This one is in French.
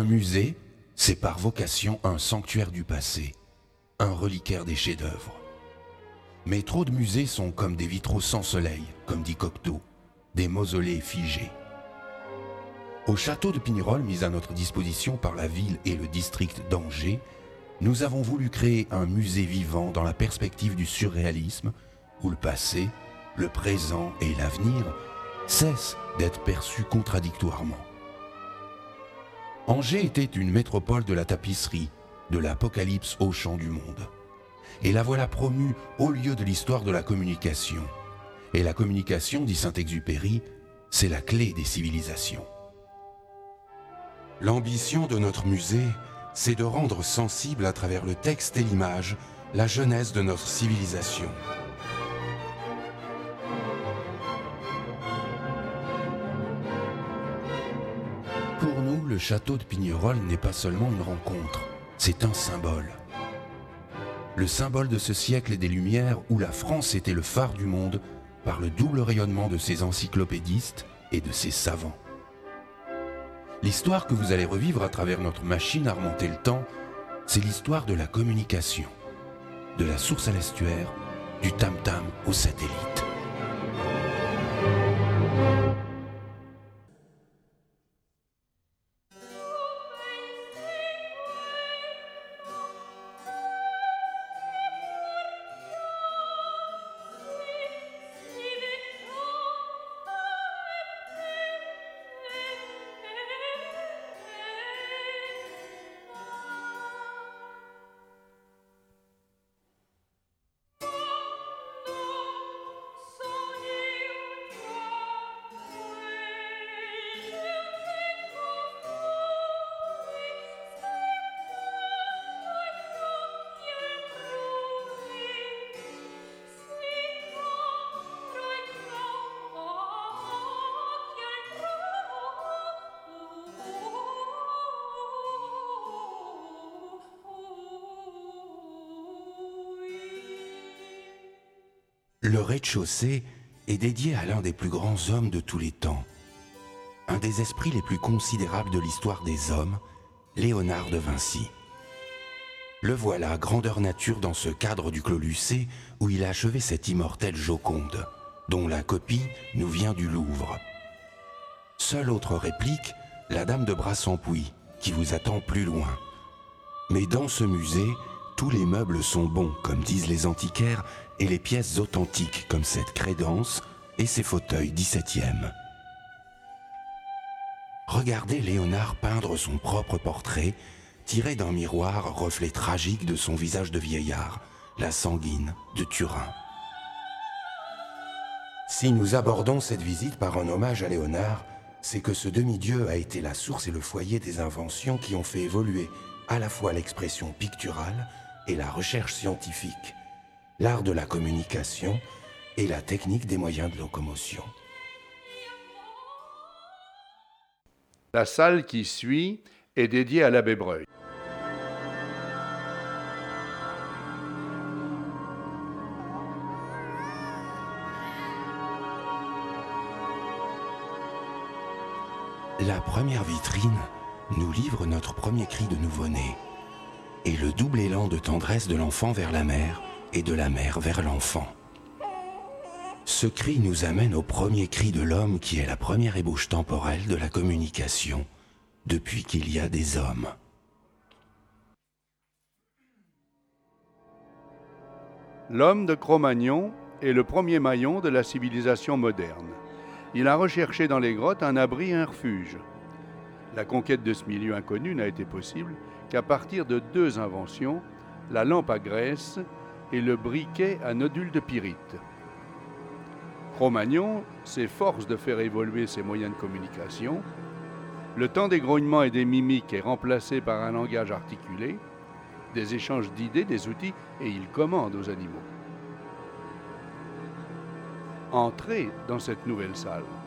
Un musée, c'est par vocation un sanctuaire du passé, un reliquaire des chefs-d'œuvre. Mais trop de musées sont comme des vitraux sans soleil, comme dit Cocteau, des mausolées figés. Au château de Pignerol, mis à notre disposition par la ville et le district d'Angers, nous avons voulu créer un musée vivant dans la perspective du surréalisme, où le passé, le présent et l'avenir cessent d'être perçus contradictoirement. Angers était une métropole de la tapisserie, de l'apocalypse au champ du monde. Et la voilà promue au lieu de l'histoire de la communication. Et la communication, dit Saint-Exupéry, c'est la clé des civilisations. L'ambition de notre musée, c'est de rendre sensible à travers le texte et l'image la genèse de notre civilisation. Pour nous, le château de Pignerol n'est pas seulement une rencontre, c'est un symbole. Le symbole de ce siècle et des Lumières où la France était le phare du monde par le double rayonnement de ses encyclopédistes et de ses savants. L'histoire que vous allez revivre à travers notre machine à remonter le temps, c'est l'histoire de la communication, de la source à l'estuaire, du tam-tam au satellite. Le rez-de-chaussée est dédié à l'un des plus grands hommes de tous les temps, un des esprits les plus considérables de l'histoire des hommes, Léonard de Vinci. Le voilà, grandeur nature dans ce cadre du Clos Lucé où il a achevé cette immortelle Joconde, dont la copie nous vient du Louvre. Seule autre réplique, la Dame de Brassempouy, qui vous attend plus loin. Mais dans ce musée, tous les meubles sont bons, comme disent les antiquaires, et les pièces authentiques, comme cette crédence et ces fauteuils 17e. Regardez Léonard peindre son propre portrait, tiré d'un miroir reflet tragique de son visage de vieillard, la sanguine de Turin. Si nous abordons cette visite par un hommage à Léonard, c'est que ce demi-dieu a été la source et le foyer des inventions qui ont fait évoluer à la fois l'expression picturale et la recherche scientifique, l'art de la communication et la technique des moyens de locomotion. La salle qui suit est dédiée à l'abbé Breuil. La première vitrine nous livre notre premier cri de nouveau-né et le double élan de tendresse de l'enfant vers la mère et de la mère vers l'enfant. Ce cri nous amène au premier cri de l'homme qui est la première ébauche temporelle de la communication depuis qu'il y a des hommes. L'homme de Cro-Magnon est le premier maillon de la civilisation moderne. Il a recherché dans les grottes un abri et un refuge. La conquête de ce milieu inconnu n'a été possible qu'à partir de deux inventions, la lampe à graisse et le briquet à nodules de pyrite. Cro-Magnon s'efforce de faire évoluer ses moyens de communication. Le temps des grognements et des mimiques est remplacé par un langage articulé, des échanges d'idées, des outils, et il commande aux animaux. Entrez dans cette nouvelle salle.